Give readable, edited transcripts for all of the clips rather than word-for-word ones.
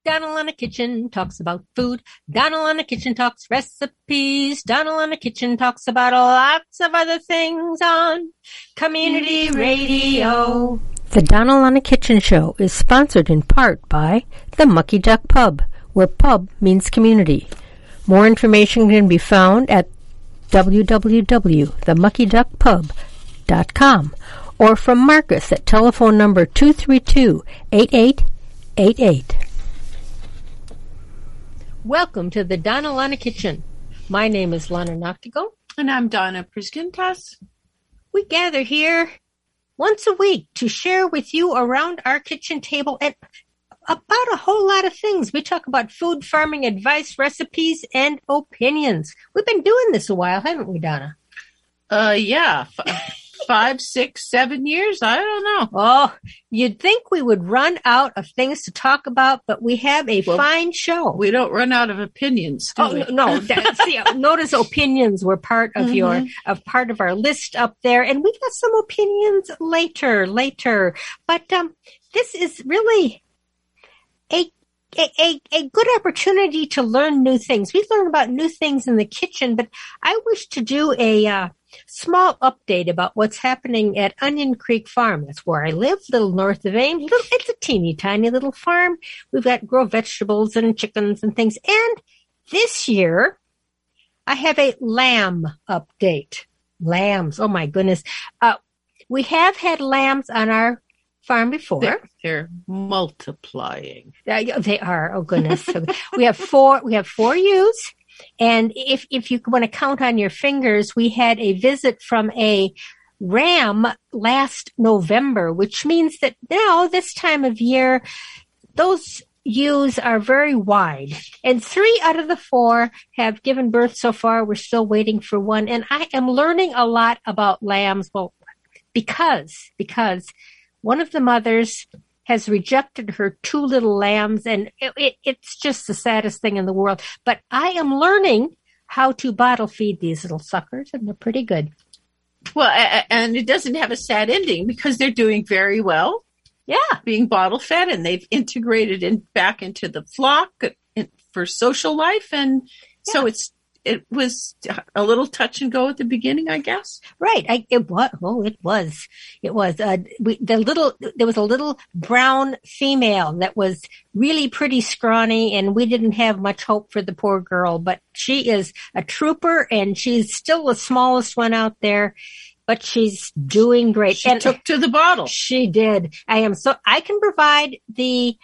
Donald on the Kitchen talks about food. Donald on the Kitchen talks recipes. Donald on the Kitchen talks about lots of other things on community radio. The Donald on the Kitchen show is sponsored in part by the Mucky Duck Pub, where pub means community. More information can be found at www.themuckyduckpub.com or from Marcus at telephone number 232-8888. Welcome to the Donna Lana Kitchen. My name is Lana Noctigal. And I'm Donna Priskintas. We gather here once a week to share with you around our kitchen table and about a whole lot of things. We talk about food, farming, advice, recipes, and opinions. We've been doing this a while, haven't we, Donna? Yeah. 5, 6, 7 years? I don't know. Oh, you'd think we would run out of things to talk about, but we have a fine show. We don't run out of opinions, do we? No. See, notice opinions were part of part of our list up there, and we've got some opinions later. But this is really a good opportunity to learn new things. We learn about new things in the kitchen, but I wish to do a small update about what's happening at Onion Creek Farm. That's where I live, little north of Ames. It's a teeny tiny little farm. We've got grow vegetables and chickens and things. And this year, I have a lamb update. Lambs. Oh my goodness. We have had lambs on our farm before. They're multiplying. They are. Oh goodness. We have four ewes. And if you want to count on your fingers, we had a visit from a ram last November, which means that now this time of year, those ewes are very wide. And 3 out of the 4 have given birth so far. We're still waiting for one. And I am learning a lot about lambs. Well, because one of the mothers has rejected her 2 little lambs, and it's just the saddest thing in the world. But I am learning how to bottle feed these little suckers, and they're pretty good. Well, and it doesn't have a sad ending because they're doing very well. Yeah. Being bottle fed, and they've integrated back into the flock for social life. And so it was a little touch and go at the beginning, I guess. Right. It was. There was a little brown female that was really pretty scrawny, and we didn't have much hope for the poor girl, but she is a trooper, and she's still the smallest one out there, but she's doing great. She took to the bottle. She did. I can provide the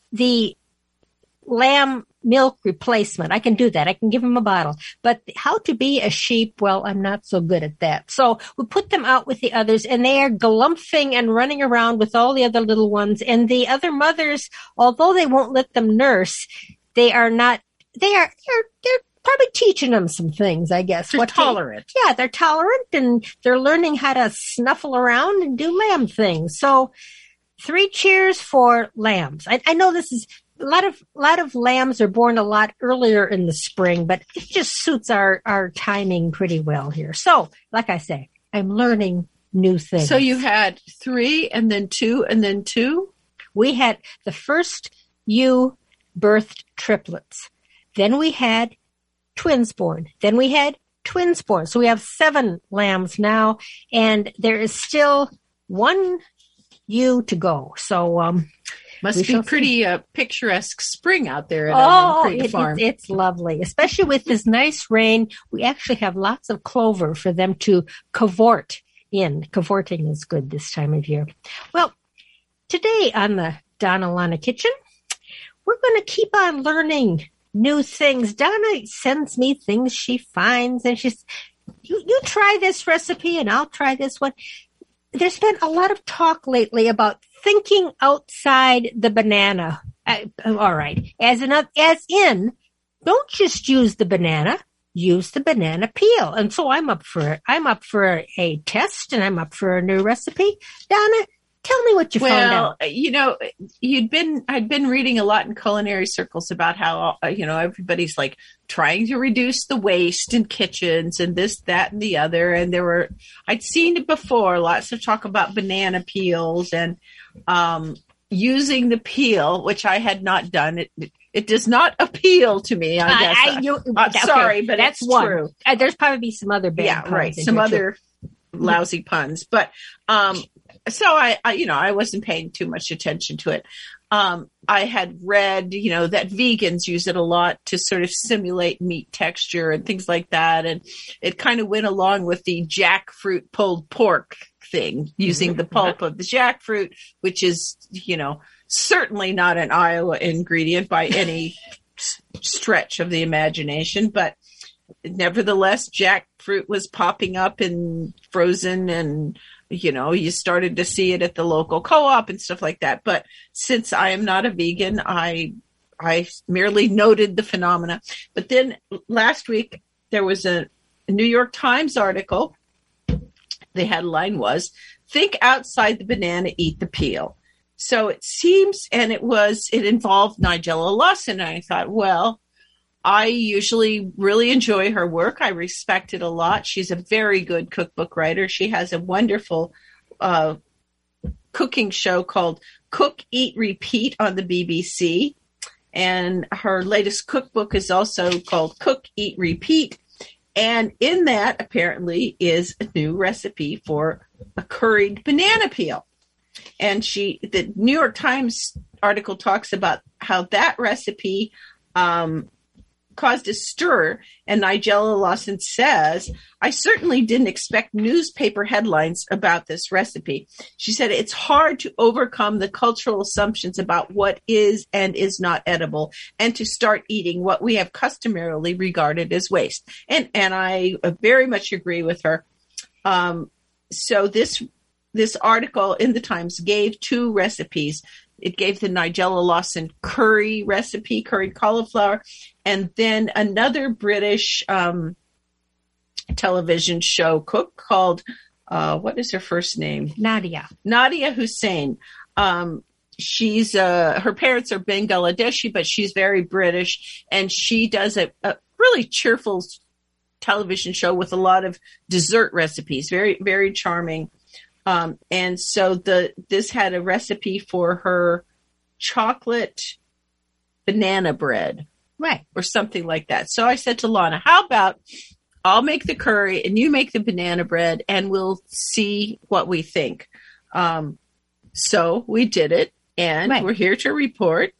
lamb milk replacement. I can do that. I can give them a bottle. But how to be a sheep, well, I'm not so good at that. So we put them out with the others, and they are galumphing and running around with all the other little ones. And the other mothers, although they won't let them nurse, they're probably teaching them some things, I guess. They're tolerant. They're tolerant, and they're learning how to snuffle around and do lamb things. So 3 cheers for lambs. I know this is a lot of lambs are born a lot earlier in the spring, but it just suits our timing pretty well here. So, like I say, I'm learning new things. So you had 3 and then 2 and then 2? We had the first ewe birthed triplets. Then we had twins born. Then we had twins born. So we have 7 lambs now, and there is still 1 ewe to go. So, must be pretty picturesque spring out there at Onion Creek Farm. It's lovely, especially with this nice rain. We actually have lots of clover for them to cavort in. Cavorting is good this time of year. Well, today on the Donna Lana Kitchen, we're going to keep on learning new things. Donna sends me things she finds, and she's, you try this recipe and I'll try this one. There's been a lot of talk lately about thinking outside the banana. All right. As in, don't just use the banana, use the banana peel. And so I'm up for it. I'm up for a test, and I'm up for a new recipe. Donna, tell me what you found out. Well, you know, I'd been reading a lot in culinary circles about how, everybody's like trying to reduce the waste in kitchens and this, that, and the other. And I'd seen it before, lots of talk about banana peels and, using the peel, which I had not done. It does not appeal to me, I guess. Sorry, but that's it's one. true. There's probably some other bad puns. Some other lousy puns. But so I wasn't paying too much attention to it. I had read, that vegans use it a lot to sort of simulate meat texture and things like that. And it kind of went along with the jackfruit pulled pork thing, using the pulp of the jackfruit, which is, certainly not an Iowa ingredient by any stretch of the imagination. But nevertheless, jackfruit was popping up in frozen, and you started to see it at the local co-op and stuff like that. But since I am not a vegan, I merely noted the phenomena. But then last week, there was a New York Times article. The headline was, "Think outside the banana, eat the peel." So it seems, and it involved Nigella Lawson. And I thought, well, I usually really enjoy her work. I respect it a lot. She's a very good cookbook writer. She has a wonderful cooking show called Cook, Eat, Repeat on the BBC. And her latest cookbook is also called Cook, Eat, Repeat. And in that, apparently, is a new recipe for a curried banana peel. And the New York Times article talks about how that recipe caused a stir, and Nigella Lawson says, "I certainly didn't expect newspaper headlines about this recipe." She said, "It's hard to overcome the cultural assumptions about what is and is not edible, and to start eating what we have customarily regarded as waste." And I very much agree with her. So this article in the Times gave two recipes. It gave the Nigella Lawson curry recipe, curried cauliflower, and then another British television show cook called, what is her first name? Nadia Hussain. She's her parents are Bangladeshi, but she's very British, and she does a really cheerful television show with a lot of dessert recipes. Very, very charming. And so this had a recipe for her chocolate banana bread. Right. Or something like that. So I said to Lana, how about I'll make the curry and you make the banana bread, and we'll see what we think. So we did it, and We're here to report.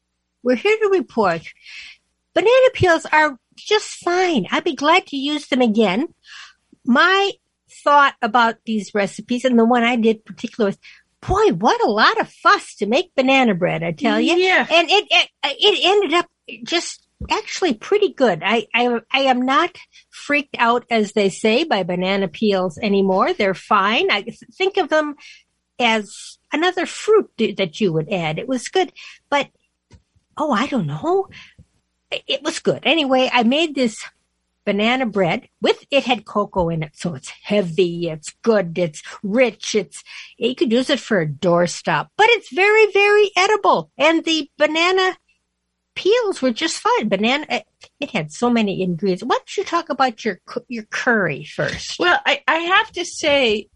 Banana peels are just fine. I'd be glad to use them again. My thought about these recipes, and the one I did particularly, was, boy, what a lot of fuss to make banana bread, I tell you. Yeah. And it ended up just actually pretty good. I am not freaked out, as they say, by banana peels anymore. They're fine. I think of them as another fruit that you would add. It was good, but I don't know. It was good. Anyway, I made this banana bread it had cocoa in it, so it's heavy, it's good, it's rich, you could use it for a doorstop, but it's very, very edible. And the banana peels were just fine. It had so many ingredients. Why don't you talk about your curry first? Well, I have to say,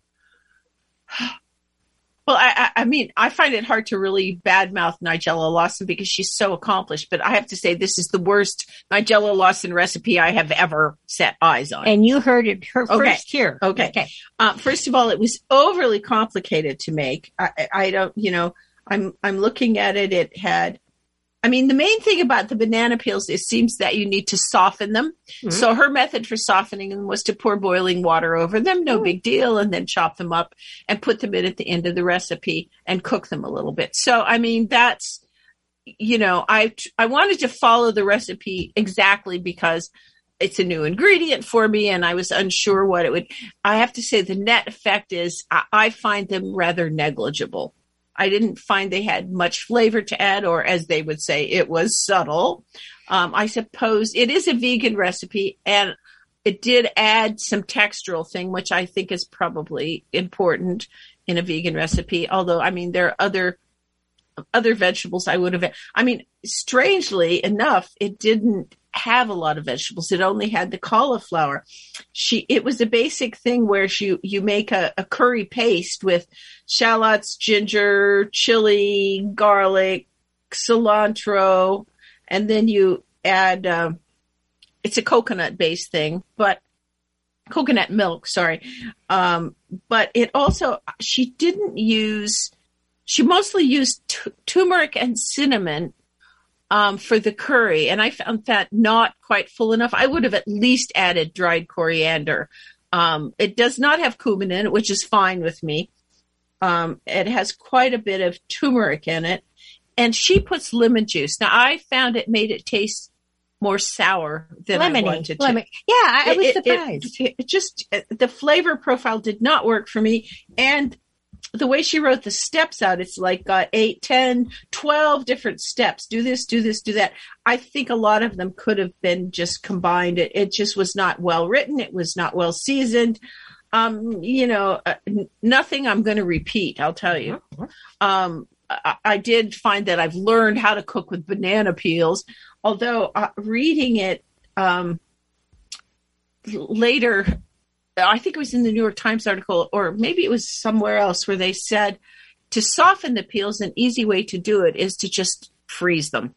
well, I mean, I find it hard to really badmouth Nigella Lawson because she's so accomplished. But I have to say, this is the worst Nigella Lawson recipe I have ever set eyes on. And you heard it first here. Okay. First of all, it was overly complicated to make. I don't, I'm looking at it. It had, the main thing about the banana peels, it seems that you need to soften them. Mm-hmm. So her method for softening them was to pour boiling water over them, no big deal, and then chop them up and put them in at the end of the recipe and cook them a little bit. So, that's, I wanted to follow the recipe exactly because it's a new ingredient for me and I was unsure what it would. I have to say the net effect is I find them rather negligible. I didn't find they had much flavor to add, or as they would say, it was subtle. I suppose it is a vegan recipe, and it did add some textural thing, which I think is probably important in a vegan recipe. Although, there are other vegetables I would have. Strangely enough, it didn't have a lot of vegetables. It only had the cauliflower. It was a basic thing where you make a curry paste with shallots, ginger, chili, garlic, cilantro, and then you add, it's a coconut based thing, but coconut milk, sorry. But it also, she mostly used turmeric and cinnamon for the curry. And I found that not quite full enough. I would have at least added dried coriander. It does not have cumin in it, which is fine with me. It has quite a bit of turmeric in it. And she puts lemon juice. Now, I found it made it taste more sour than I wanted to. Yeah, I was surprised. It just, the flavor profile did not work for me. And the way she wrote the steps out, it's like got 8, 10, 12 different steps. Do this, do this, do that. I think a lot of them could have been just combined. It just was not well written. It was not well seasoned. Nothing I'm going to repeat, I'll tell you. I did find that I've learned how to cook with banana peels, although reading it later, I think it was in the New York Times article, or maybe it was somewhere else, where they said to soften the peels, an easy way to do it is to just freeze them.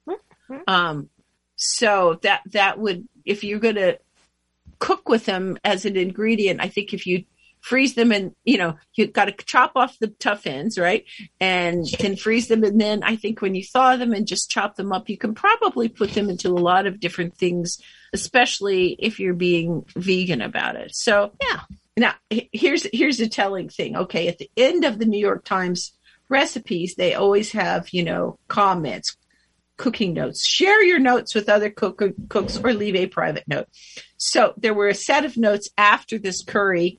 So that would, if you're going to cook with them as an ingredient, I think if you freeze them and, you've got to chop off the tough ends, right? And then freeze them. And then I think when you thaw them and just chop them up, you can probably put them into a lot of different things, especially if you're being vegan about it. So yeah. Now here's a telling thing. Okay. At the end of the New York Times recipes, they always have, comments, cooking notes. Share your notes with other cooks or leave a private note. So there were a set of notes after this curry.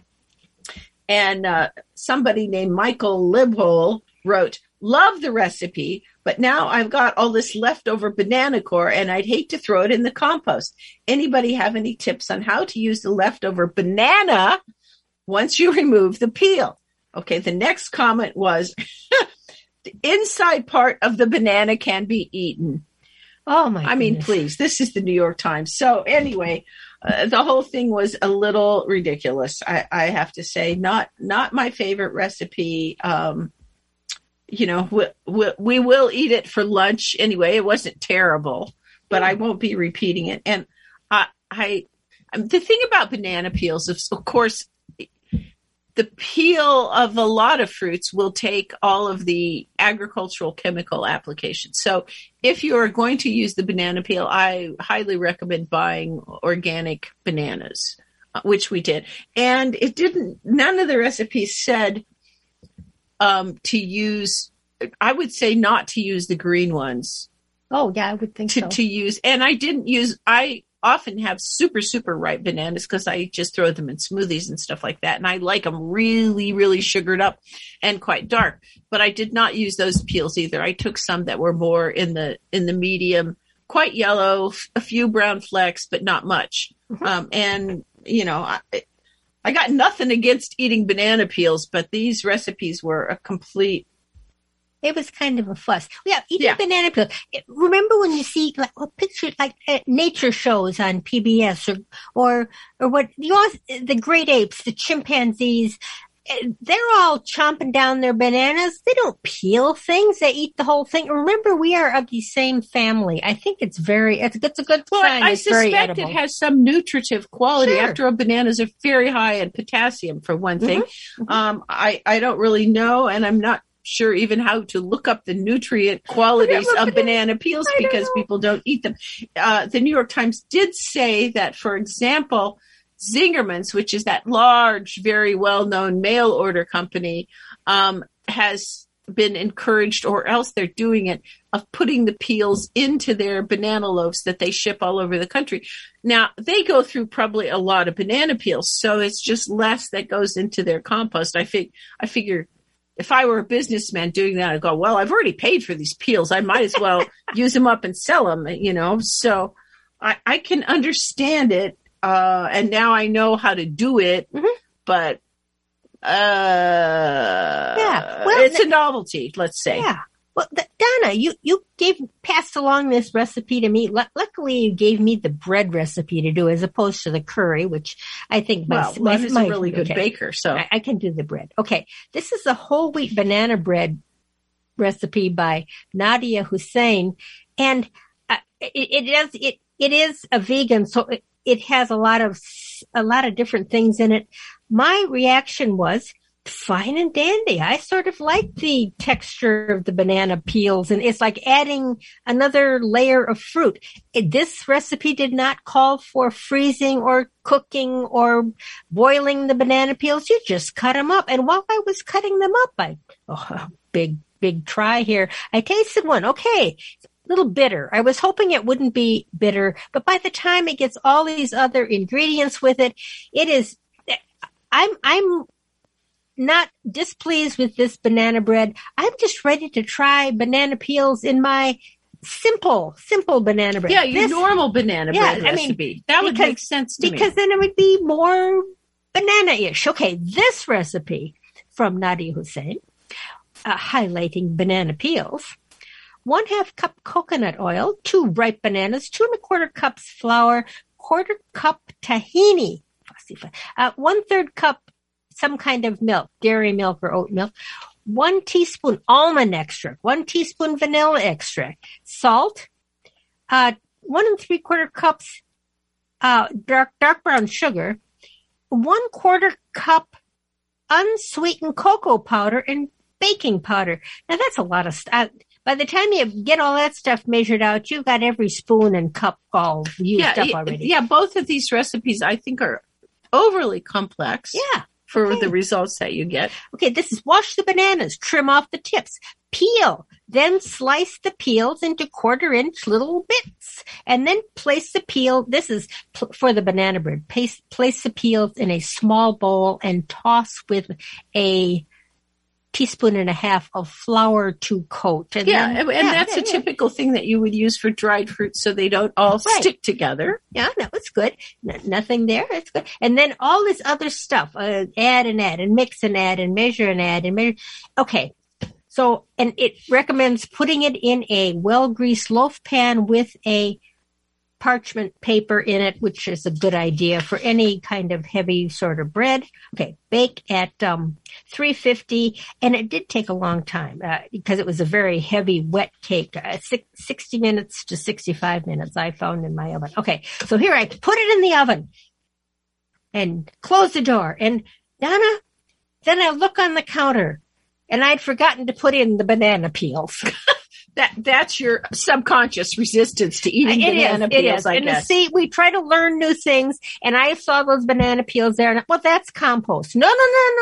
And somebody named Michael Libhole wrote, "Love the recipe, but now I've got all this leftover banana core and I'd hate to throw it in the compost. Anybody have any tips on how to use the leftover banana once you remove the peel?" Okay, the next comment was, "The inside part of the banana can be eaten." Oh my! I mean, please, this is the New York Times. So anyway, the whole thing was a little ridiculous. I have to say, not my favorite recipe. We will eat it for lunch anyway. It wasn't terrible, but I won't be repeating it. And the thing about banana peels is, of course, the peel of a lot of fruits will take all of the agricultural chemical applications. So if you are going to use the banana peel, I highly recommend buying organic bananas, which we did. And none of the recipes said to use, I would say not to use the green ones. Oh, yeah, I would think so. To use, and I often have super, super ripe bananas because I just throw them in smoothies and stuff like that. And I like them really, really sugared up and quite dark. But I did not use those peels either. I took some that were more in the medium, quite yellow, a few brown flecks, but not much. And I got nothing against eating banana peels, but these recipes were a complete. It was kind of a fuss. Yeah, eating banana peel. Remember when you see pictures like nature shows on PBS or what the great apes, the chimpanzees, they're all chomping down their bananas. They don't peel things; they eat the whole thing. Remember, we are of the same family. I think it's a good sign. I suspect it has some nutritive quality. Sure. After all, bananas are very high in potassium, for one thing. I don't really know, and I'm not sure even how to look up the nutrient qualities of banana peels because people don't eat them. The New York Times did say that, for example, Zingerman's, which is that large, very well-known mail order company, has been encouraged, or else they're doing it, of putting the peels into their banana loaves that they ship all over the country. Now, they go through probably a lot of banana peels, so it's just less that goes into their compost. I figure if I were a businessman doing that, I'd go, well, I've already paid for these peels. I might as well use them up and sell them, So I can understand it. And now I know how to do it, but it's a novelty, let's say. Yeah. Well, Donna, you passed along this recipe to me. Luckily, you gave me the bread recipe to do as opposed to the curry, which I think my is a really good baker, so I can do the bread. Okay, this is a whole wheat banana bread recipe by Nadia Hussein, and it is a vegan, so it has a lot of different things in it. My reaction was fine and dandy. I sort of like the texture of the banana peels, and it's like adding another layer of fruit. This recipe did not call for freezing or cooking or boiling the banana peels. You just cut them up. And while I was cutting them up, big try here. I tasted one. Okay. A little bitter. I was hoping it wouldn't be bitter, but by the time it gets all these other ingredients with it, it is, I'm not displeased with this banana bread. I'm just ready to try banana peels in my simple banana bread. Yeah, your normal banana bread recipe. That would make sense to me. Because then it would be more banana-ish. Okay, this recipe from Nadia Hussein, highlighting banana peels. 1/2 cup coconut oil, 2 ripe bananas, 2 1/4 cups flour, 1/4 cup tahini, 1/3 cup some kind of milk, dairy milk or oat milk, 1 teaspoon almond extract, 1 teaspoon vanilla extract, salt, 1 3/4 cups dark brown sugar, 1/4 cup unsweetened cocoa powder, and baking powder. Now that's a lot of stuff. By the time you get all that stuff measured out, you've got every spoon and cup all used up already. Yeah, both of these recipes I think are overly complex. Yeah. For the results that you get. Okay, this is wash the bananas, trim off the tips, peel, then slice the peels into 1/4-inch little bits, and then place the peel. This is for the banana bread. Place the peels in a small bowl and toss with a 1.5 teaspoons of flour to coat. And that's a typical thing that you would use for dried fruits so they don't all stick together. Yeah, that was good. Nothing there. That's good. And then all this other stuff, add and mix and add and measure and add and measure. Okay. So, and it recommends putting it in a well-greased loaf pan with a parchment paper in it, which is a good idea for any kind of heavy sort of bread. Okay, bake at 350, and it did take a long time because it was a very heavy, wet cake. 60 minutes to 65 minutes I found in my oven. Okay, so here I put it in the oven and close the door. And Donna, then I look on the counter, and I'd forgotten to put in the banana peels. That's your subconscious resistance to eating banana peels, I guess. See, we try to learn new things, and I saw those banana peels there, and that's compost. No.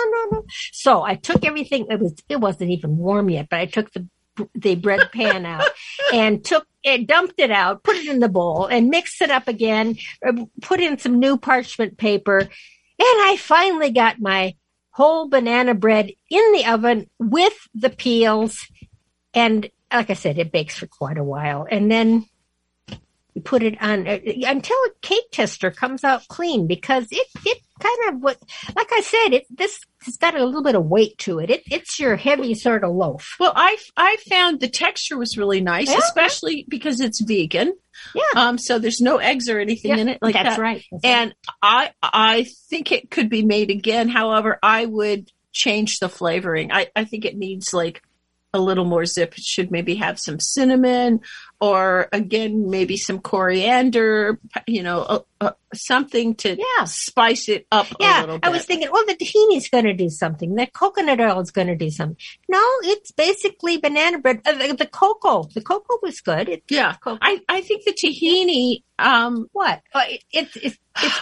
So I took everything. It wasn't even warm yet, but I took the bread pan out and dumped it out, put it in the bowl, and mixed it up again. Put in some new parchment paper, and I finally got my whole banana bread in the oven with the peels, and like I said, it bakes for quite a while. And then you put it on until a cake tester comes out clean, because it kind of, like I said, this has got a little bit of weight to it. It's your heavy sort of loaf. Well, I found the texture was really nice, especially because it's vegan. Yeah. So there's no eggs or anything in it like that. That's right. And I think it could be made again. However, I would change the flavoring. I think it needs like a little more zip. It should maybe have some cinnamon, or again, maybe some coriander, something to spice it up a little bit. I was thinking, the tahini's going to do something. The coconut oil is going to do something. No, it's basically banana bread. The cocoa was good. I think the tahini, what? It's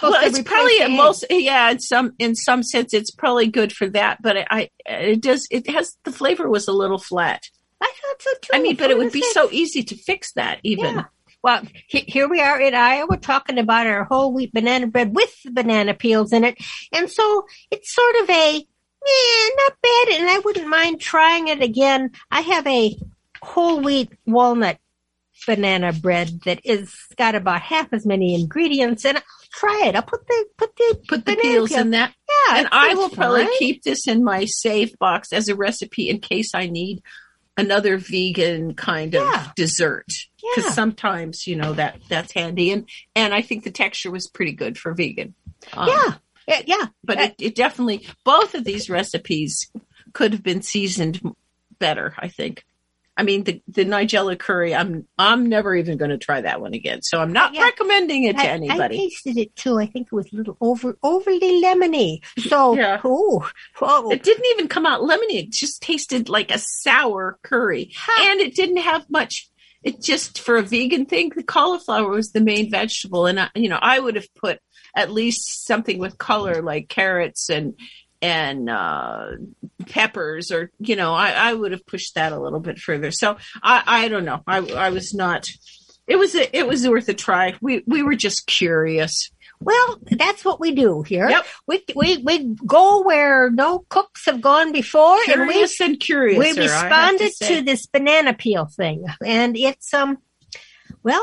probably in some sense it's probably good for that, but it has, the flavor was a little flat. I thought so too. I mean, but it would be so easy to fix that even. Yeah. Well, here we are in Iowa talking about our whole wheat banana bread with the banana peels in it. And so it's sort of not bad, and I wouldn't mind trying it again. I have a whole wheat walnut banana bread that is got about half as many ingredients, and I'll try it. I'll put the peels in that. Yeah. And I will probably keep this in my save box as a recipe in case I need another vegan kind of dessert. Because sometimes, that's handy. And I think the texture was pretty good for vegan. But it definitely, both of these recipes could have been seasoned better, I think. I mean, the Nigella curry, I'm never even going to try that one again. So I'm not recommending it to anybody. I tasted it too. I think it was a little overly lemony. So, It didn't even come out lemony. It just tasted like a sour curry. And it didn't have much. It just, for a vegan thing, the cauliflower was the main vegetable. And, I would have put at least something with color like carrots and peppers, or, I would have pushed that a little bit further. So I don't know. I was not, it was worth a try. We were just curious. Well, that's what we do here. Yep. We go where no cooks have gone before. Curious and curious. We responded to this banana peel thing, and it's well,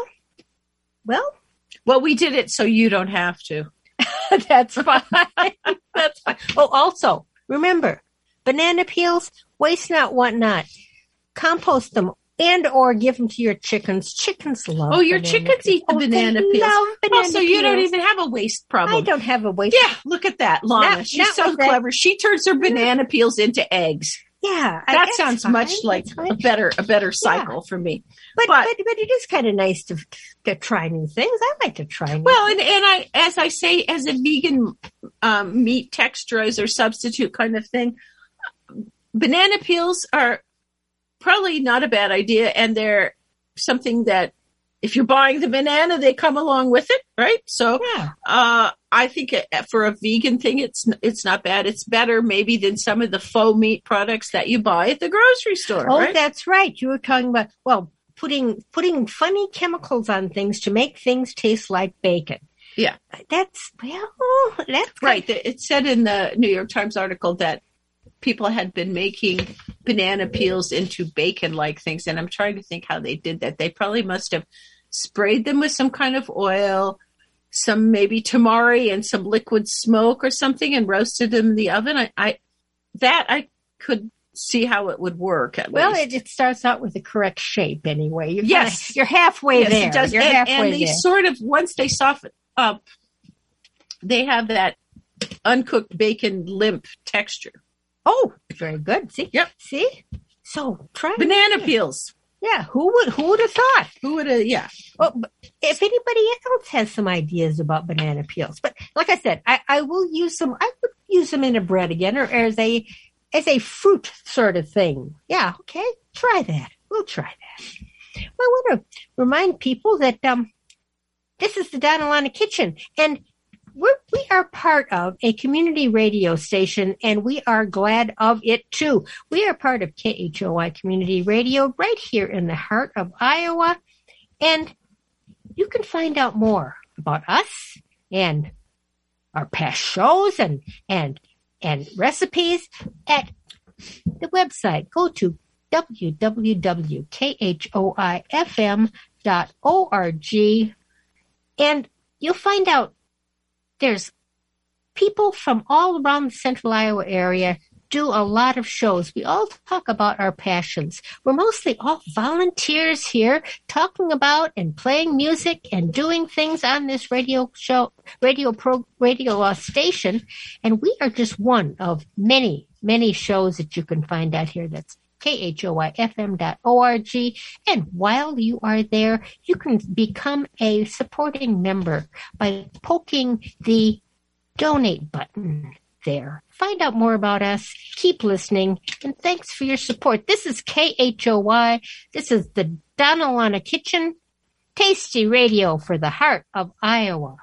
we did it so you don't have to. That's fine. That's fine. Oh, also remember, banana peels, waste not, want not. Compost them and or give them to your chickens. Chickens love. Oh, your chickens eat the banana peels. Love banana so you don't even have a waste problem. I don't have a waste. Yeah, look at that, Lana. She's so clever. She turns her banana peels into eggs. Yeah, that sounds much like a better cycle for me. But it is kind of nice to try new things. I like to try new things. And I, as I say, as a vegan meat texturizer substitute kind of thing, banana peels are probably not a bad idea, and they're something that if you're buying the banana, they come along with it, right? So I think for a vegan thing, it's not bad. It's better maybe than some of the faux meat products that you buy at the grocery store. Oh, right? That's right. You were talking about, putting funny chemicals on things to make things taste like bacon. Yeah. That's right. It said in the New York Times article that people had been making banana peels into bacon-like things, and I'm trying to think how they did that. They probably must have sprayed them with some kind of oil, some maybe tamari and some liquid smoke or something, and roasted them in the oven. I could see how it would work. It starts out with the correct shape anyway. You're there. halfway there. It does. You're halfway they sort of, once they soften up, they have that uncooked bacon limp texture. Oh, very good. See? Yep. See? So try banana peels. Yeah. Who would have thought? Yeah. Well, if anybody else has some ideas about banana peels, but like I said, I will use them. I would use them in a bread again, or as a fruit sort of thing. Yeah. Okay. Try that. We'll try that. I want to remind people that this is the Donna Lana Kitchen, and we are part of a community radio station, and we are glad of it too. We are part of KHOI Community Radio right here in the heart of Iowa, and you can find out more about us and our past shows and recipes at the website. Go to www.khoifm.org, and you'll find out there's people from all around the central Iowa area do a lot of shows. We all talk about our passions. We're mostly all volunteers here talking about and playing music and doing things on this radio station. And we are just one of many, many shows that you can find out here. That's khoifm.org. And while you are there, you can become a supporting member by poking the donate button there. Find out more about us. Keep listening. And thanks for your support. This is KHOY. This is the Donna Lana Kitchen. Tasty radio for the heart of Iowa.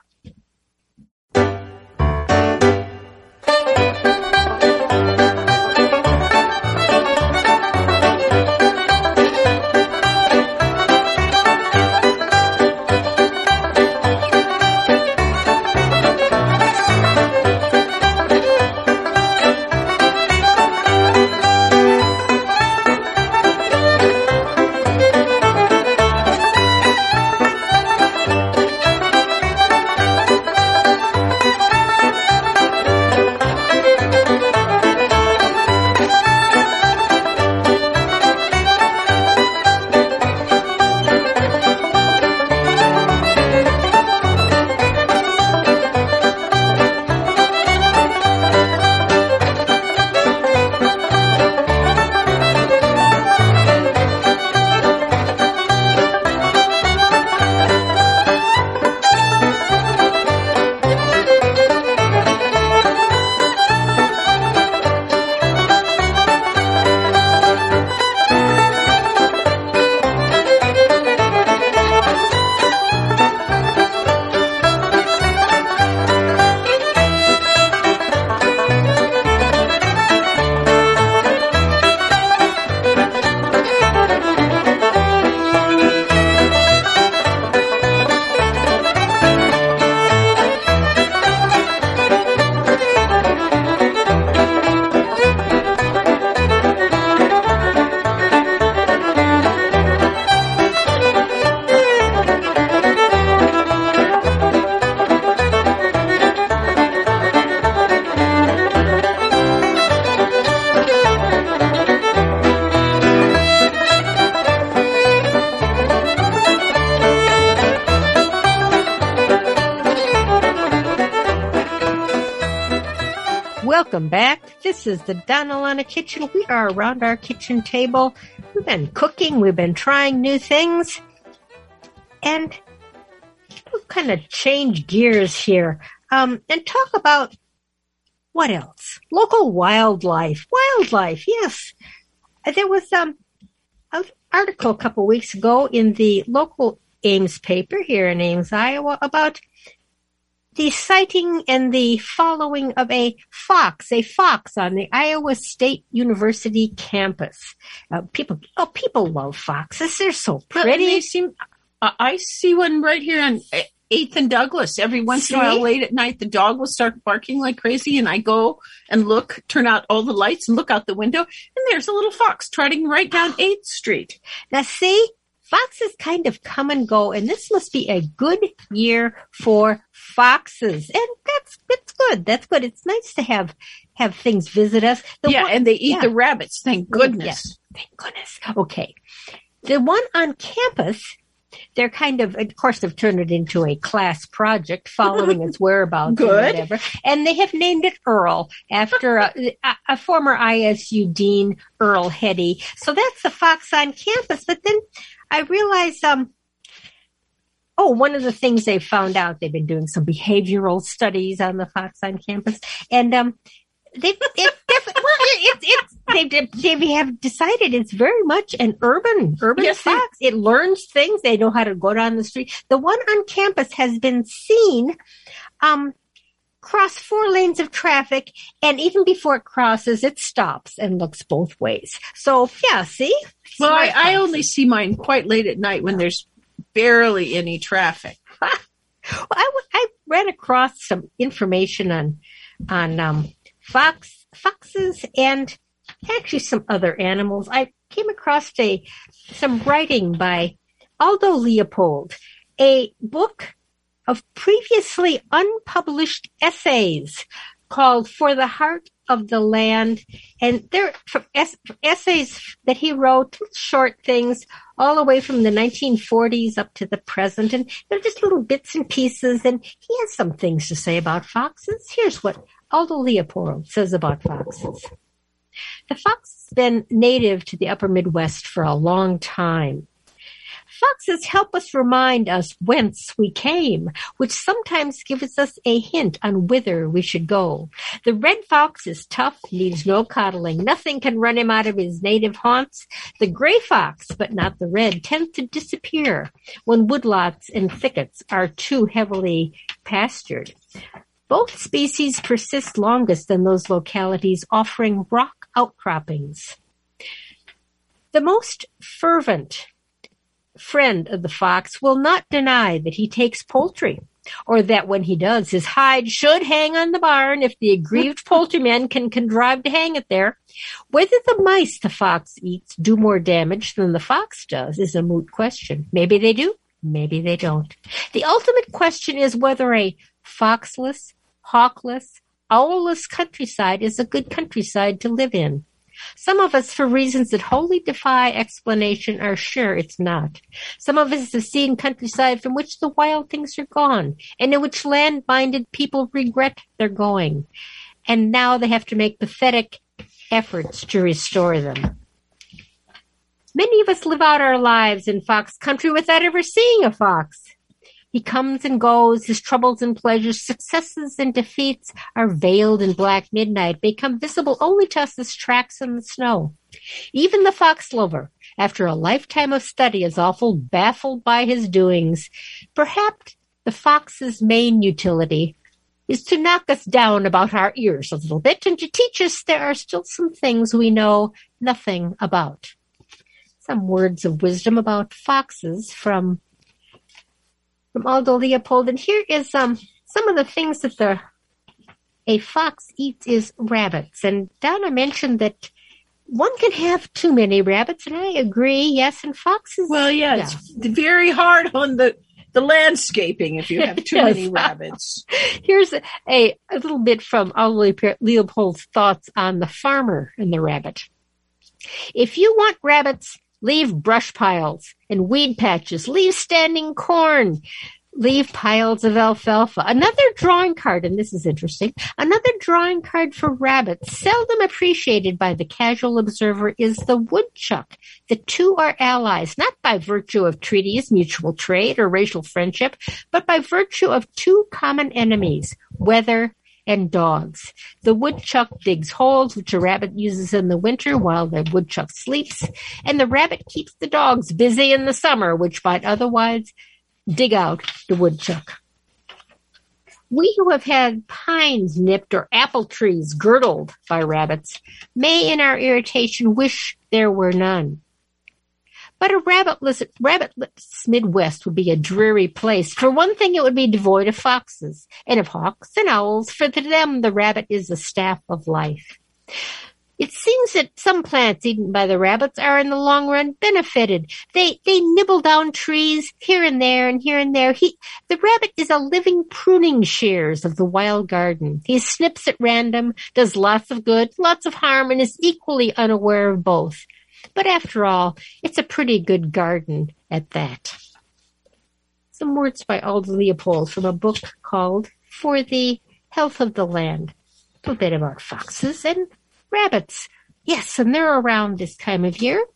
welcome back. This is the Donna Lana Kitchen. We are around our kitchen table. We've been cooking. We've been trying new things. And we'll kind of change gears here and talk about what else? Local wildlife. Wildlife, yes. There was an article a couple weeks ago in the local Ames paper here in Ames, Iowa, about the sighting and the following of a fox on the Iowa State University campus. People love foxes. They're so pretty. I see one right here on 8th and Douglas. Every once in a while, late at night, the dog will start barking like crazy, and I go and look, turn out all the lights, and look out the window, and there's a little fox trotting right down 8th Street. Now, see? Foxes kind of come and go, and this must be a good year for foxes. And that's good. That's good. It's nice to have things visit us. And they eat the rabbits. Thank goodness. Yes, thank goodness. Okay. The one on campus, they're kind of course, they've turned it into a class project following its whereabouts Good. And whatever. And they have named it Earl after a former ISU dean, Earl Hetty. So that's the fox on campus. But then I realized, one of the things they found out, they've been doing some behavioral studies on the fox on campus, and they have decided it's very much an urban fox. It learns things. They know how to go down the street. The one on campus has been seen cross 4 lanes of traffic, and even before it crosses, it stops and looks both ways. So, yeah, see? Well, I only see mine quite late at night when there's barely any traffic. Well, I ran across some information on foxes and actually some other animals. I came across some writing by Aldo Leopold, a book of previously unpublished essays called For the Heart of the Land. And they're from essays that he wrote, short things, all the way from the 1940s up to the present. And they're just little bits and pieces. And he has some things to say about foxes. Here's what Aldo Leopold says about foxes. The fox has been native to the upper Midwest for a long time. Foxes help us remind us whence we came, which sometimes gives us a hint on whither we should go. The red fox is tough, needs no coddling. Nothing can run him out of his native haunts. The gray fox, but not the red, tends to disappear when woodlots and thickets are too heavily pastured. Both species persist longest in those localities, offering rock outcroppings. The most fervent friend of the fox will not deny that he takes poultry, or that when he does, his hide should hang on the barn if the aggrieved poultryman can contrive to hang it there. Whether the mice the fox eats do more damage than the fox does is a moot question. Maybe they do, maybe they don't. The ultimate question is whether a foxless, hawkless, owlless countryside is a good countryside to live in. Some of us, for reasons that wholly defy explanation, are sure it's not. Some of us have seen countryside from which the wild things are gone, and in which land-minded people regret their going. And now they have to make pathetic efforts to restore them. Many of us live out our lives in fox country without ever seeing a fox. He comes and goes, his troubles and pleasures, successes and defeats are veiled in black midnight, become visible only to us as tracks in the snow. Even the fox lover, after a lifetime of study, is awful baffled by his doings. Perhaps the fox's main utility is to knock us down about our ears a little bit and to teach us there are still some things we know nothing about. Some words of wisdom about foxes from Aldo Leopold. And here is some of the things that a fox eats is rabbits. And Donna mentioned that one can have too many rabbits, and I agree, yes, and foxes. Well, yeah, it's very hard on the landscaping if you have too many rabbits. Here's a little bit from Aldo Leopold's thoughts on the farmer and the rabbit. If you want rabbits, leave brush piles and weed patches. Leave standing corn. leave piles of alfalfa. Another drawing card, and this is interesting, another drawing card for rabbits, seldom appreciated by the casual observer, is the woodchuck. The two are allies, not by virtue of treaties, mutual trade, or racial friendship, but by virtue of two common enemies, weather and dogs. The woodchuck digs holes, which a rabbit uses in the winter while the woodchuck sleeps, and the rabbit keeps the dogs busy in the summer, which might otherwise dig out the woodchuck. We who have had pines nipped or apple trees girdled by rabbits may in our irritation wish there were none. But a rabbitless Midwest would be a dreary place. For one thing, it would be devoid of foxes and of hawks and owls, for to them the rabbit is the staff of life. It seems that some plants eaten by the rabbits are in the long run benefited. They nibble down trees here and there and here and there. The rabbit is a living pruning shears of the wild garden. He snips at random, does lots of good, lots of harm, and is equally unaware of both. But after all, it's a pretty good garden at that. Some words by Aldo Leopold from a book called For the Health of the Land. A little bit about foxes and rabbits. Yes, and they're around this time of year.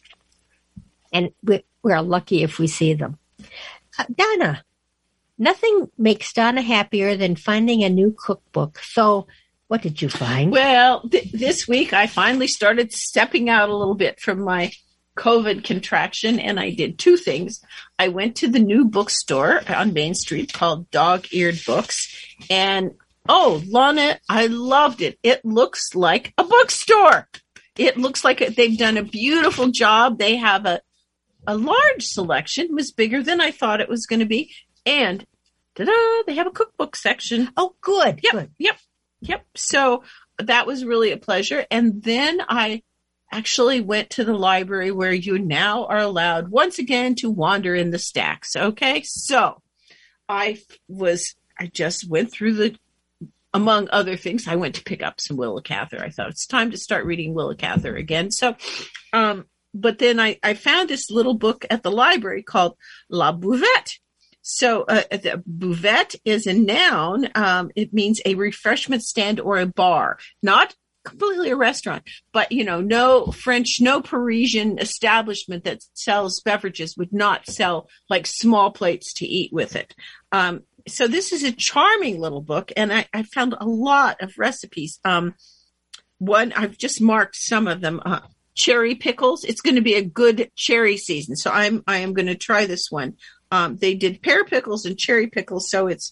And we're lucky if we see them. Donna. Nothing makes Donna happier than finding a new cookbook. So what did you find? Well, this week I finally started stepping out a little bit from my COVID contraction, and I did two things. I went to the new bookstore on Main Street called Dog-Eared Books, and oh, Lana, I loved it. It looks like a bookstore. It looks like they've done a beautiful job. They have a large selection. It was bigger than I thought it was going to be. And ta-da, they have a cookbook section. Oh, good. Yep. So that was really a pleasure. And then I actually went to the library where you now are allowed once again to wander in the stacks. Okay. So I just went through among other things, I went to pick up some Willa Cather. I thought it's time to start reading Willa Cather again. So, but then I found this little book at the library called La Buvette. So, the buvette is a noun. It means a refreshment stand or a bar, not completely a restaurant, but no Parisian establishment that sells beverages would not sell like small plates to eat with it. So this is a charming little book, and I found a lot of recipes. One, I've just marked some of them. Cherry pickles. It's going to be a good cherry season, so I am going to try this one. They did pear pickles and cherry pickles, so it's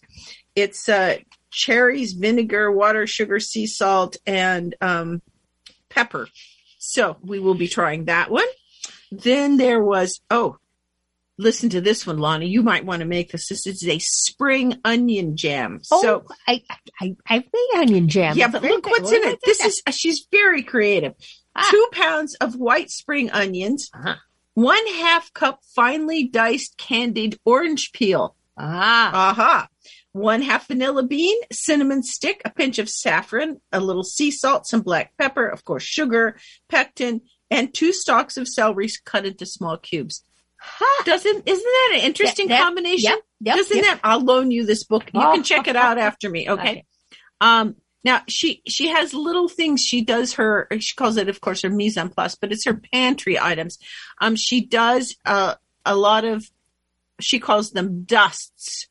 cherries, vinegar, water, sugar, sea salt, and pepper. So we will be trying that one. Then there was listen to this one, Lonnie. You might want to make this. This is a spring onion jam. So I made onion jam. Yeah, but look what's in it. She's very creative. 2 pounds of white spring onions, 1/2 cup finely diced candied orange peel. 1/2 vanilla bean, cinnamon stick, a pinch of saffron, a little sea salt, some black pepper, of course, sugar, pectin, and 2 stalks of celery cut into small cubes. Isn't that an interesting combination? Yep. I'll loan you this book. You can check it out after me. Okay. Now she has little things. She calls it, of course, her mise en place, but it's her pantry items. She does a lot of, she calls them dusts.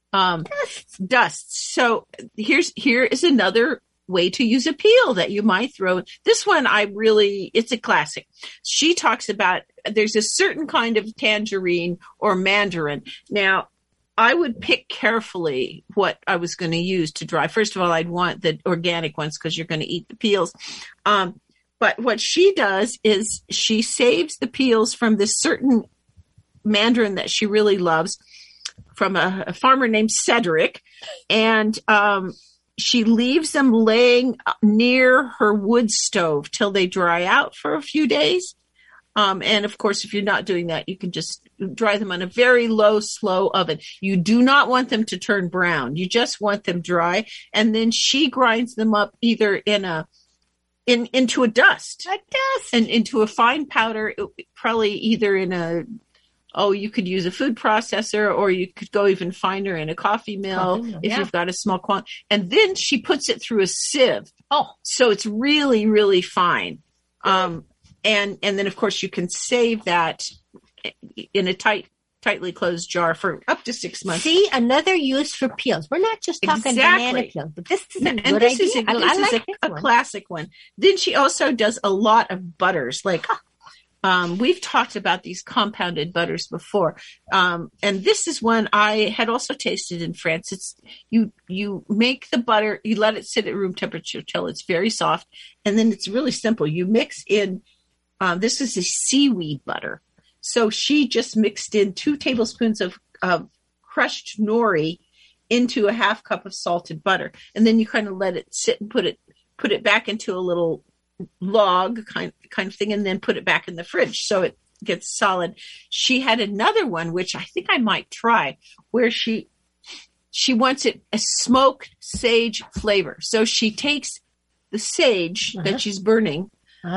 Dusts. So here is another way to use a peel that you might throw. This one, it's a classic. She talks about there's a certain kind of tangerine or mandarin. Now, I would pick carefully what I was going to use to dry. First of all, I'd want the organic ones because you're going to eat the peels. But what she does is she saves the peels from this certain mandarin that she really loves from a farmer named Cedric. And she leaves them laying near her wood stove till they dry out for a few days. And of course, if you're not doing that, you can just dry them on a very low, slow oven. You do not want them to turn brown. You just want them dry. And then she grinds them up either into a dust. And into a fine powder, probably either in a Oh, you could use a food processor, or you could go even finer in a coffee mill if you've got a small quantity. And then she puts it through a sieve. Oh, so it's really, really fine. And then of course you can save that in a tightly closed jar for up to 6 months. See, another use for peels. We're not just talking banana peels, but this is a good idea. This is a classic one. Then she also does a lot of butters, like. We've talked about these compounded butters before. And this is one I had also tasted in France. It's you make the butter, you let it sit at room temperature till it's very soft. And then it's really simple. You mix in, this is a seaweed butter. So she just mixed in 2 tablespoons of crushed nori into a half cup of salted butter. And then you kind of let it sit and put it back into a little log kind of thing, and then put it back in the fridge so it gets solid. She had another one which I think I might try, where she wants it a smoked sage flavor. So she takes the sage that she's burning,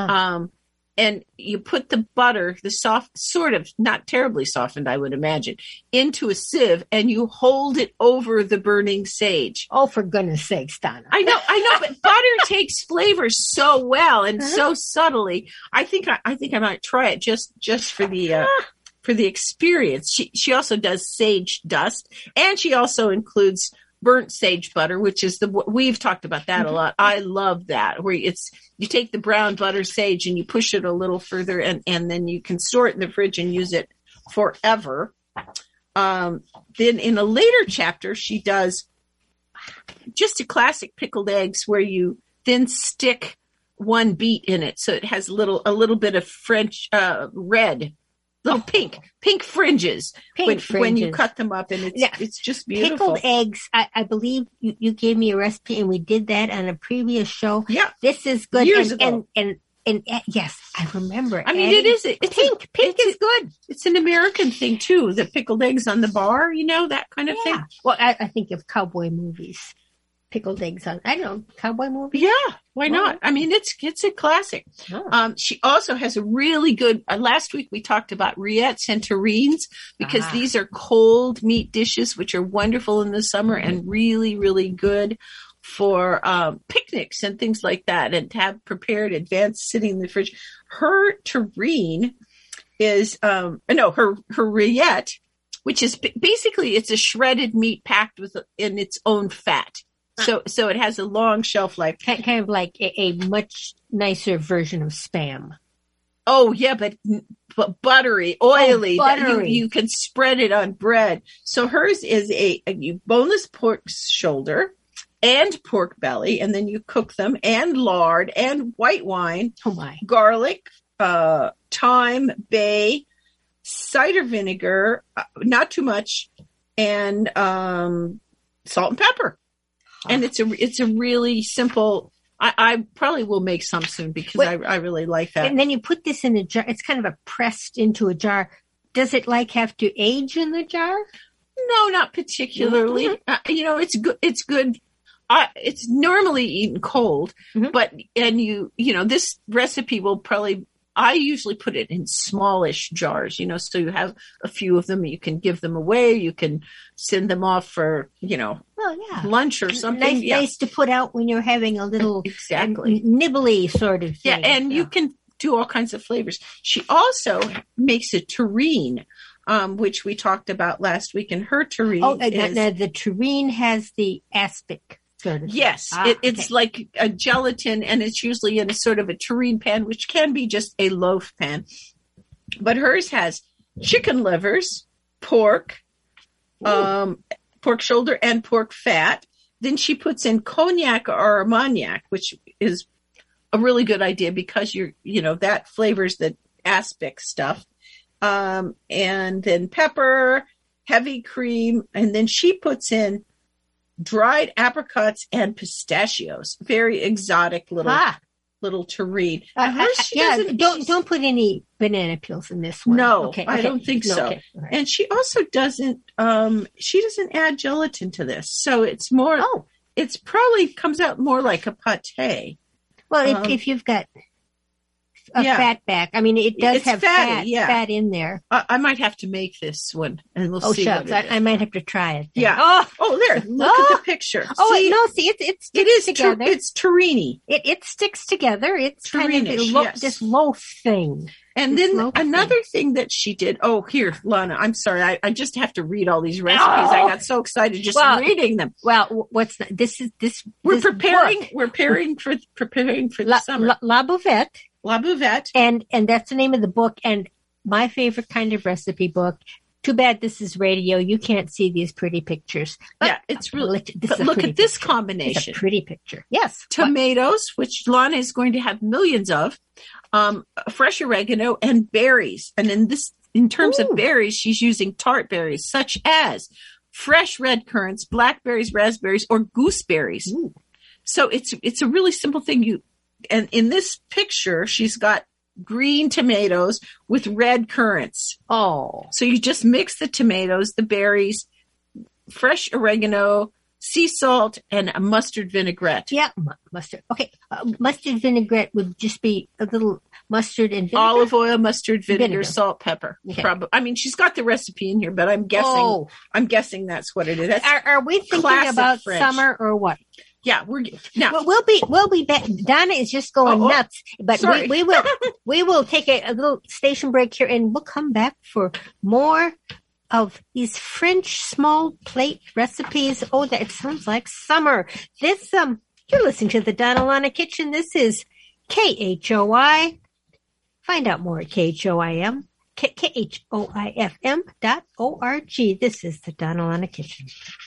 and you put the butter, the soft, sort of not terribly softened, I would imagine, into a sieve, and you hold it over the burning sage. Oh, for goodness sakes, Donna. I know, but butter takes flavors so well and so subtly. I think I might try it just for the experience. She also does sage dust, and she also includes burnt sage butter, which is we've talked about that a lot. I love that, where you take the brown butter sage and you push it a little further, and then you can store it in the fridge and use it forever. Then in a later chapter, she does just a classic pickled eggs, where you then stick one beet in it, so it has a little bit of French red. Little pink fringes, when you cut them up, and it's just beautiful. Pickled eggs, I believe you gave me a recipe, and we did that on a previous show. Yeah. This is good. Years ago. And yes, I remember. I mean, it's pink. Pink is good. It's an American thing too. The pickled eggs on the bar, that kind of thing. Well, I think of cowboy movies. Pickled eggs on, I don't know, cowboy movie? Yeah, why not? I mean, it's a classic. Oh. She also has a really good, last week we talked about rillettes and terrines, because these are cold meat dishes, which are wonderful in the summer and really, really good for picnics and things like that, and to have prepared advanced sitting in the fridge. Her terrine is, her rillette, which is basically, it's a shredded meat packed in its own fat. So it has a long shelf life. Kind of like a much nicer version of Spam. Oh, yeah, but buttery, oily. Oh, buttery. You can spread it on bread. So hers is a boneless pork shoulder and pork belly, and then you cook them, and lard and white wine. Oh, my. Garlic, thyme, bay, cider vinegar, not too much, and salt and pepper. And it's a really simple. I probably will make some soon, because I really like that. And then you put this in a jar. It's kind of pressed into a jar. Does it have to age in the jar? No, not particularly. Mm-hmm. It's good. It's good. It's normally eaten cold, but this recipe will probably. I usually put it in smallish jars, so you have a few of them. You can give them away. You can send them off for, lunch or something. Nice to put out when you're having a little nibbly sort of thing. Yeah, and you can do all kinds of flavors. She also makes a terrine, which we talked about last week, and her terrine now the terrine has the aspic. Yes, it's like a gelatin, and it's usually in a sort of a terrine pan, which can be just a loaf pan. But hers has chicken livers, pork, pork shoulder, and pork fat. Then she puts in cognac or Armagnac, which is a really good idea, because that flavors the aspic stuff. And then pepper, heavy cream, and then she puts in dried apricots and pistachios. Very exotic little terrine. Don't put any banana peels in this one. No, okay. I don't think so. Okay. Right. And she also doesn't. She doesn't add gelatin to this, so it's more. Oh, it's probably comes out more like a pâté. Well, if you've got fat back. I mean, it does It's have fatty, fat in there. I might have to make this one, and we'll see. Shucks. I might have to try it then. Yeah. There. Look at the picture. See, it sticks together. It's terrine. It sticks together. It's kind of yes. this loaf thing. And then another thing that she did. Oh, here, Lana. I'm sorry. I just have to read all these recipes. I got so excited just reading them. Well, this? We're preparing for the summer. La Bouvette. La Bouvette. And that's the name of the book. And my favorite kind of recipe book. Too bad this is radio. You can't see these pretty pictures. But it's really. But look at this combination. It's a pretty picture. Yes. Tomatoes, which Lana is going to have millions of. Fresh oregano and berries. And in terms of berries, she's using tart berries such as fresh red currants, blackberries, raspberries, or gooseberries. Ooh. So it's a really simple thing. And in this picture, she's got green tomatoes with red currants. Oh. So you just mix the tomatoes, the berries, fresh oregano, sea salt, and a mustard vinaigrette. Yeah, mustard. Okay, mustard vinaigrette would just be a little mustard and vinegar. Olive oil, mustard, vinegar, salt, pepper. Okay. Probably. I mean, she's got the recipe in here, but I'm guessing. I'm guessing that's what it is. Are we thinking about French. Summer or what? Yeah, we'll be back. Donna is just going nuts, but we will take a little station break here, and we'll come back for more of these French small plate recipes. Oh, that sounds like summer. This you're listening to the Donna Lana Kitchen. This is KHOI. Find out more at KHOIM. KHOIFM.org. This is the Donna Lana Kitchen.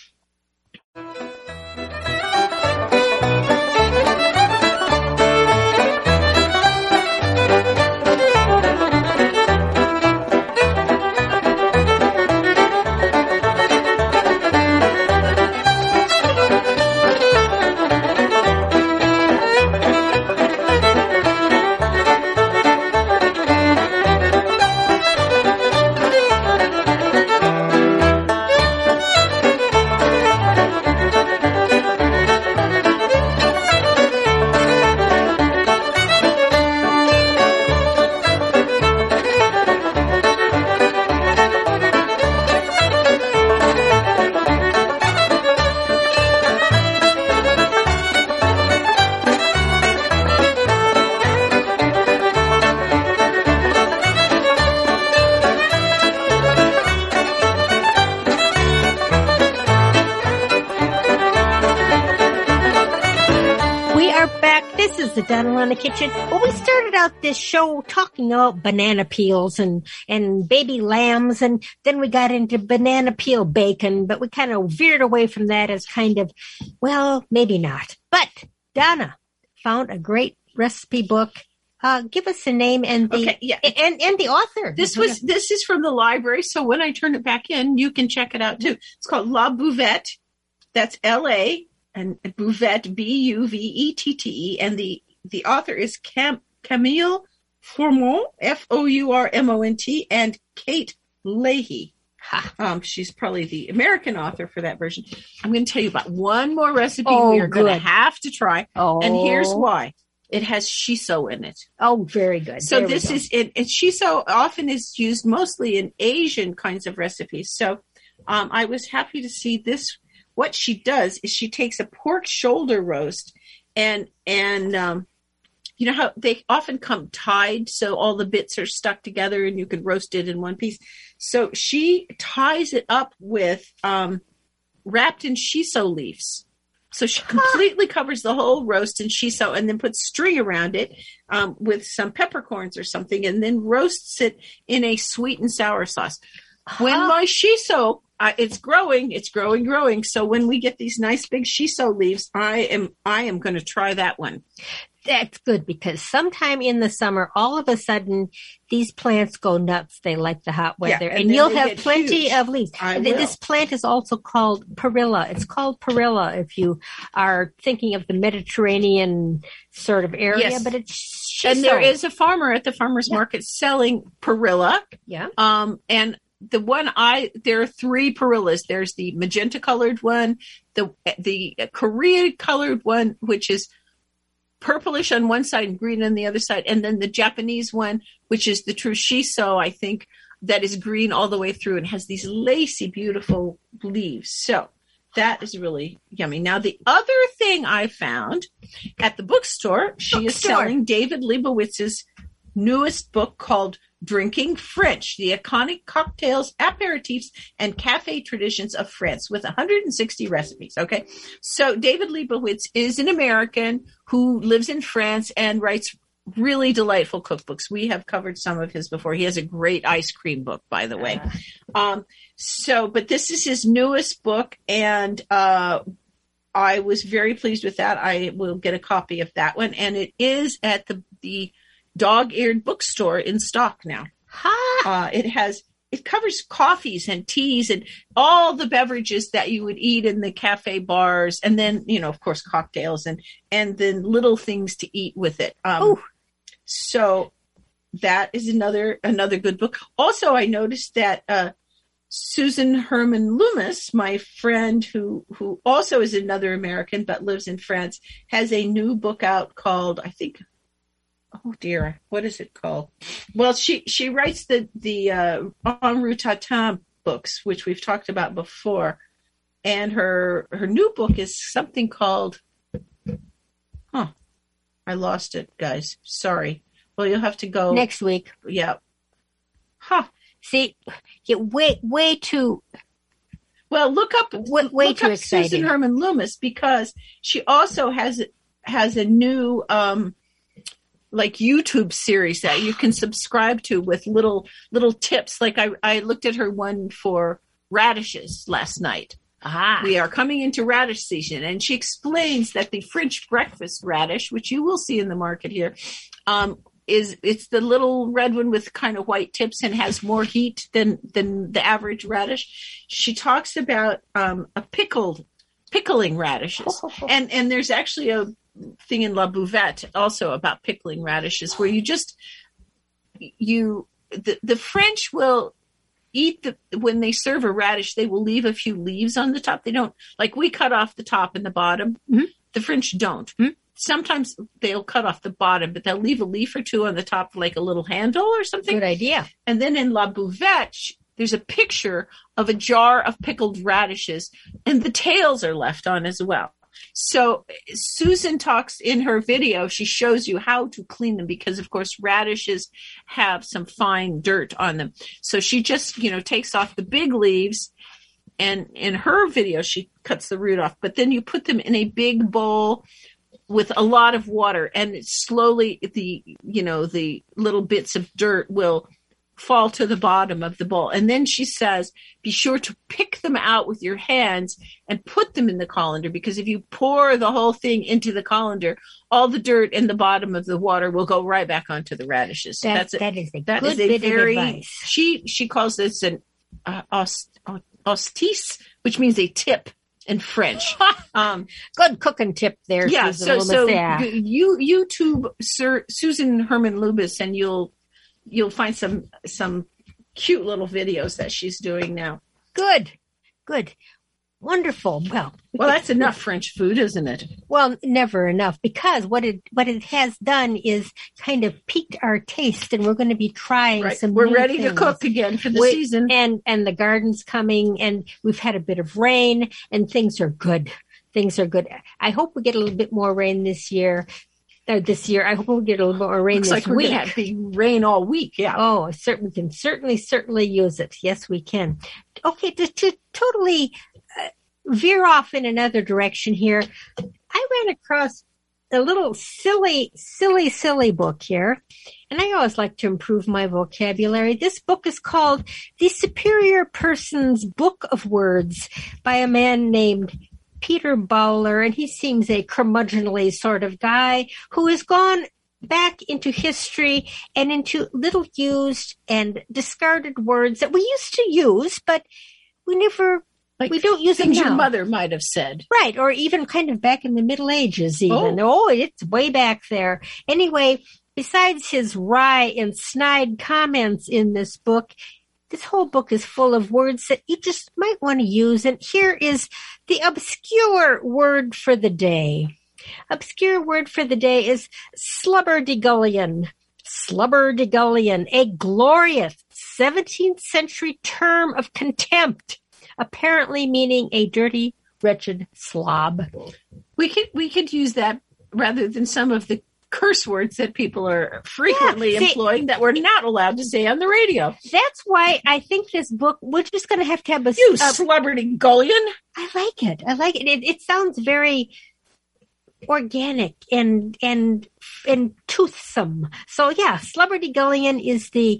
The Donna Lana Kitchen. Well, we started out this show talking about banana peels and baby lambs, and then we got into banana peel bacon, but we kind of veered away from that as kind of, well, maybe not. But Donna found a great recipe book. Give us the name and the and the author. This is from the library, so when I turn it back in, you can check it out too. It's called La Bouvette. That's L-A. And Bouvette, B-U-V-E-T-T-E, and the author is Camille Fourmont, F-O-U-R-M-O-N-T, and Kate Leahy. She's probably the American author for that version. I'm going to tell you about one more recipe we're going to have to try, and here's why. It has shiso in it. Oh, very good. So this is it. Shiso often is used mostly in Asian kinds of recipes. So I was happy to see this. What she does is she takes a pork shoulder roast and you know how they often come tied, so all the bits are stuck together and you can roast it in one piece. So she ties it up with wrapped in shiso leaves. So she completely covers the whole roast in shiso and then puts string around it with some peppercorns or something, and then roasts it in a sweet and sour sauce. When my shiso it's growing. So when we get these nice big shiso leaves, I am going to try that one. That's good, because sometime in the summer, all of a sudden, these plants go nuts. They like the hot weather, and you'll have plenty of leaves. This plant is also called perilla. It's called perilla if you are thinking of the Mediterranean sort of area, but it's shiso. And there is a farmer at the farmer's market selling perilla. Yeah. And the one there are three perillas. There's the magenta colored one, the Korea colored one, which is purplish on one side and green on the other side. And then the Japanese one, which is the Trushiso, I think, that is green all the way through and has these lacy, beautiful leaves. So that is really yummy. Now, the other thing I found at the bookstore, she is selling David Leibowitz's newest book called Drinking French, the iconic cocktails, aperitifs, and cafe traditions of France with 160 recipes. Okay. So David Leibowitz is an American who lives in France and writes really delightful cookbooks. We have covered some of his before. He has a great ice cream book, by the way. But this is his newest book, and I was very pleased with that. I will get a copy of that one, and it is at the Dog-Eared Bookstore in stock now. It covers coffees and teas and all the beverages that you would eat in the cafe bars, and then, of course, cocktails and then little things to eat with it. So that is another good book. Also, I noticed that Susan Herman Loomis, my friend who also is another American but lives in France, has a new book out called, I think, oh dear, what is it called? Well, she writes the En Route Tatin books, which we've talked about before, and her new book is something called, I lost it, guys. Sorry. Well, you'll have to go next week. Yeah. See, way too. Well, look up too exciting. Susan Herman Loomis, because she also has a new YouTube series that you can subscribe to with little tips. Like I looked at her one for radishes last night. We are coming into radish season, and she explains that the French breakfast radish, which you will see in the market here, it's the little red one with kind of white tips and has more heat than the average radish. She talks about pickling radishes, and there's actually a thing in La Bouvette also about pickling radishes, where the French will eat when they serve a radish, they will leave a few leaves on the top. They don't, like we cut off the top and the bottom. Mm-hmm. The French don't. Mm-hmm. Sometimes they'll cut off the bottom, but they'll leave a leaf or two on the top, like a little handle or something. Good idea. And then in La Bouvette, there's a picture of a jar of pickled radishes, and the tails are left on as well. So Susan talks in her video, she shows you how to clean them, because of course radishes have some fine dirt on them. So she just, takes off the big leaves, and in her video she cuts the root off, but then you put them in a big bowl with a lot of water, and slowly the little bits of dirt will fall to the bottom of the bowl. And then she says, be sure to pick them out with your hands and put them in the colander, because if you pour the whole thing into the colander, all the dirt in the bottom of the water will go right back onto the radishes. That is a good bit of advice. She calls this an hostis, which means a tip in French. Good cooking tip there. Yeah. Susan Loomis. You YouTube Susan Herman Loomis, and you'll find some cute little videos that she's doing now. Good. Wonderful. Well, that's enough French food, isn't it? Well, never enough, because what it has done is kind of piqued our taste, and we're going to be trying some. We're ready to cook again for the season, and the garden's coming, and we've had a bit of rain, and things are good. I hope we get a little bit more rain this year. I hope we'll get a little more rain this week. Looks like we're going to have rain all week, yeah. Oh, we can certainly use it. Yes, we can. Okay, to totally veer off in another direction here, I ran across a little silly book here, and I always like to improve my vocabulary. This book is called The Superior Person's Book of Words by a man named Peter Bowler, and he seems a curmudgeonly sort of guy who has gone back into history and into little used and discarded words that we used to use, but we don't use them now. Things your mother might have said. Right, or even kind of back in the Middle Ages even. Oh, it's way back there. Anyway, besides his wry and snide comments in this book, this whole book is full of words that you just might want to use. And here is the obscure word for the day. Obscure word for the day is slubber-de-gullion. Slubber-de-gullion, a glorious 17th century term of contempt, apparently meaning a dirty, wretched slob. We could use that rather than some of the curse words that people are frequently employing that we're not allowed to say on the radio. That's why I think this book, we're just going to have a... You slubber-de-gullion. I like it. It sounds very organic and toothsome. So yeah, slubber-de-gullion is the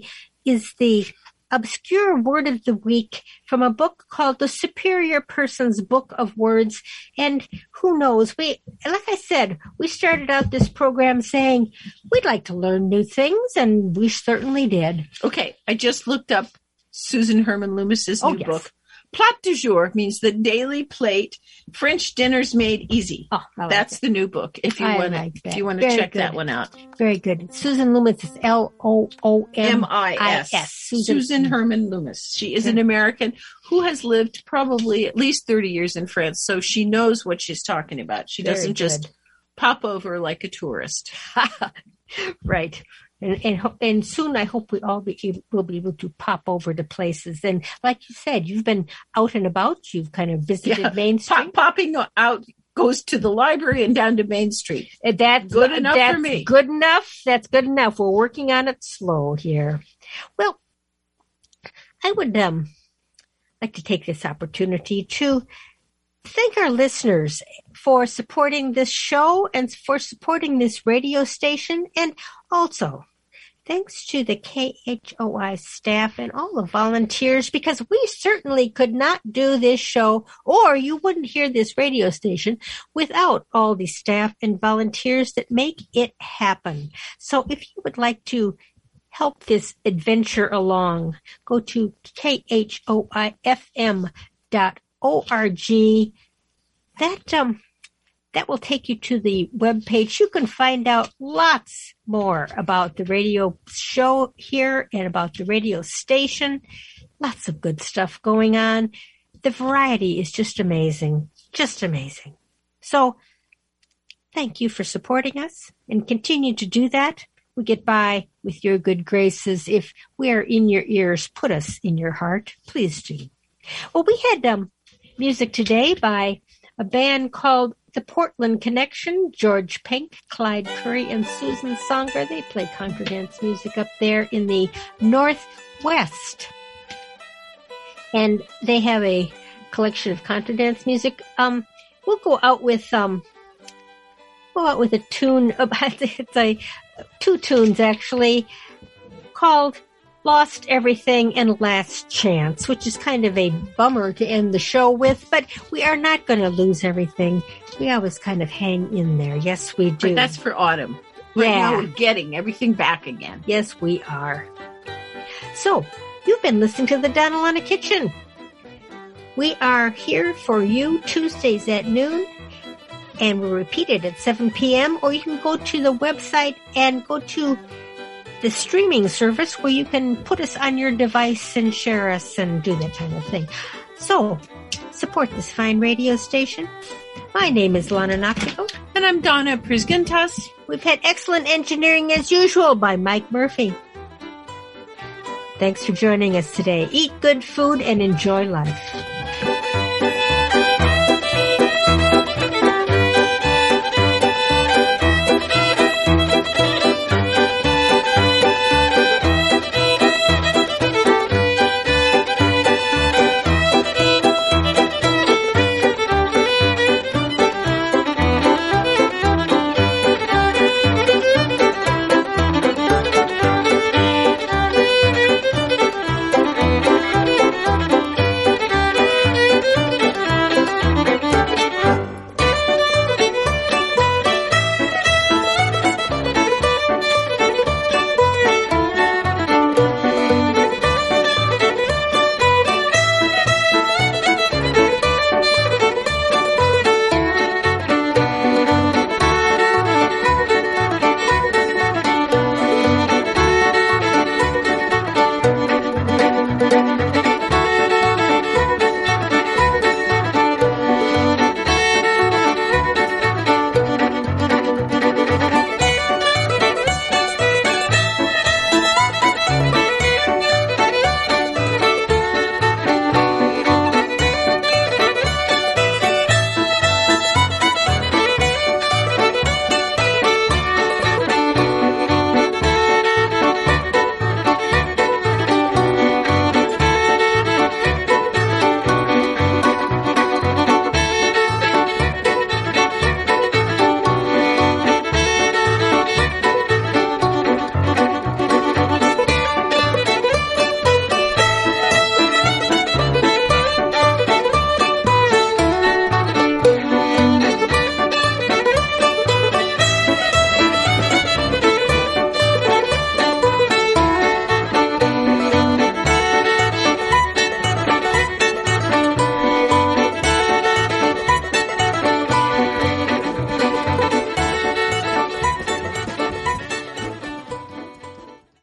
obscure word of the week from a book called The Superior Person's Book of Words. And who knows, like I said, we started out this program saying we'd like to learn new things, and we certainly did. Okay, I just looked up Susan Herman Loomis's new book. Plat du jour means the daily plate. French dinners made easy. Oh, that's the new book. If you want to check that one out. Very good. Susan Loomis is Loomis. Susan Herman Loomis. She is an American who has lived probably at least 30 years in France, so she knows what she's talking about. She doesn't just pop over like a tourist. Right. And soon I hope we all will be able to pop over to places. And like you said, you've been out and about. You've kind of visited Main Street. Popping out goes to the library and down to Main Street. That's good enough for me. Good enough. That's good enough. We're working on it slow here. Well, I would like to take this opportunity to thank our listeners for supporting this show and for supporting this radio station. And also, thanks to the KHOI staff and all the volunteers, because we certainly could not do this show, or you wouldn't hear this radio station, without all the staff and volunteers that make it happen. So if you would like to help this adventure along, go to khoifm.org. That will take you to the webpage. You can find out lots more about the radio show here and about the radio station. Lots of good stuff going on. The variety is just amazing. Just amazing. So thank you for supporting us, and continue to do that. We get by with your good graces. If we are in your ears, put us in your heart. Please do. Well, we had music today by a band called The Portland Connection. George Pink, Clyde Curry, and Susan Songer. They play contra dance music up there in the Northwest. And they have a collection of contra dance music. We'll go out with a tune. It's two tunes actually, called Lost Everything and Last Chance, which is kind of a bummer to end the show with, but we are not going to lose everything. We always kind of hang in there. Yes, we do. But that's for autumn. Right now we're getting everything back again. Yes, we are. So, you've been listening to the Donalana Kitchen. We are here for you Tuesdays at noon, and we'll repeat it at 7 p.m., or you can go to the website and go to the streaming service where you can put us on your device and share us and do that kind of thing. So, support this fine radio station. My name is Lana Noctico. And I'm Donna Prisgentas. We've had excellent engineering as usual by Mike Murphy. Thanks for joining us today. Eat good food and enjoy life.